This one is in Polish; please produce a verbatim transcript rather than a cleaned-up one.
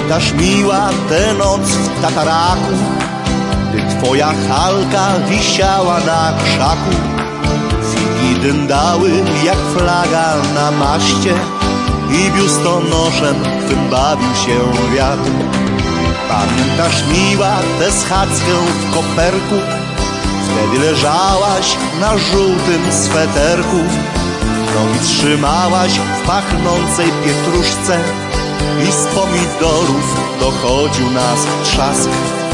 Pamiętasz, miła, tę noc w tataraku, gdy twoja chalka wisiała na krzaku? Figi dyndały jak flaga na maście i biustonoszem twym bawił się wiatr. Pamiętasz, miła, tę schadzkę w koperku? Wtedy leżałaś na żółtym sweterku, nogi trzymałaś w pachnącej pietruszce i z pomidorów dochodził nas trzask.